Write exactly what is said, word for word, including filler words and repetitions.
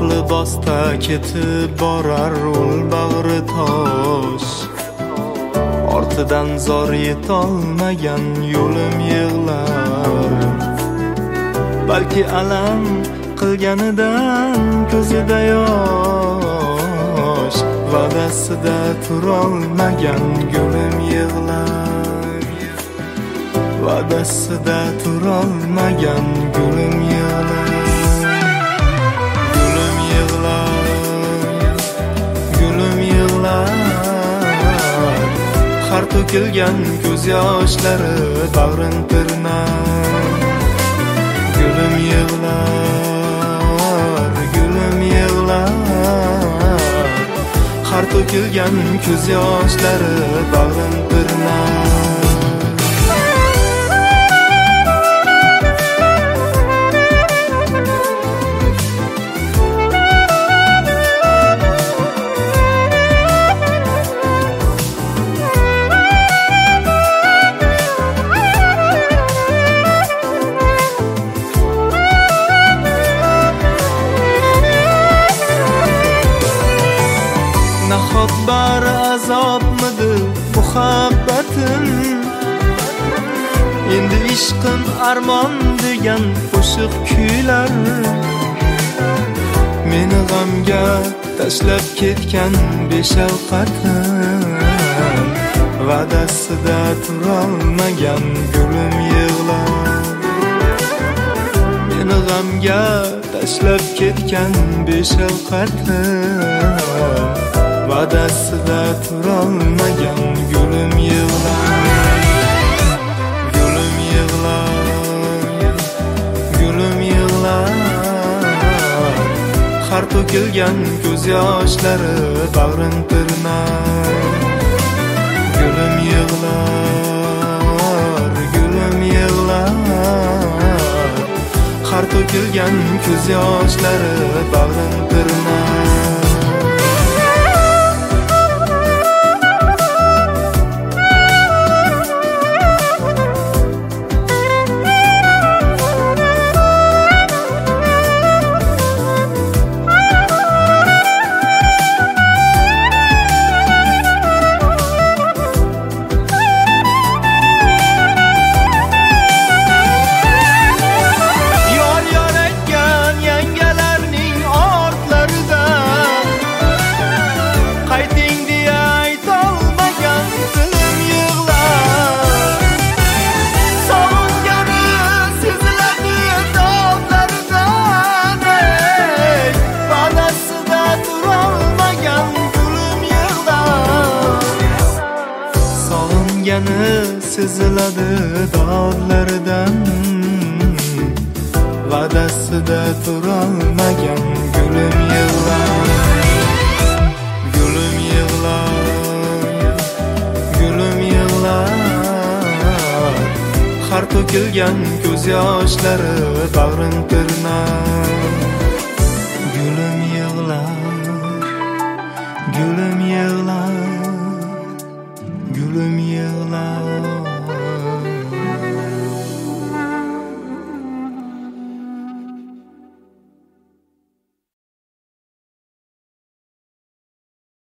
oqli bosta ketib borar ul bag'ri tosh. Ortidan zor yetolmagan yo'lim yig'lar. Balki alam qilganidan ko'zida yosh, va'dasida turolmagan gulim yig'lar. Va'dasida turolmagan gulim yig'lar. Gulim yig'lar, gulim yig'lar. Har to'kilgan ko'z yoshlari bag'rin tirnar. Gulim yig'lar, gulim yig'lar. Har to'kilgan ko'z yoshlari bag'rin tirnar. Nahot bar azobmidi muhabbatim, endi ishqim armon degan qo'shiq kuylar. Meni g'amga tashlab ketgan beshafqatim, va'dasida turolmagan gulim yig'lar. Meni g'amga tashlab ketgan beshafqatim, va'dasida turolmagan gulim yig'lar. Gulim yig'lar, gulim yig'lar. Har to'kilgan ko'z yoshlari bag'rin tirnar. Gulim yig'lar, gulim yig'lar. Har to'kilgan ko'z yoshlari bag'rin tirnar. Seziladi dodlaridan, va'dasida turolmagan gulim yig'lar. Gulim yig'lar, gulim yig'lar. Har to'kilgan ko'z yoshlari bag'rin tirnar.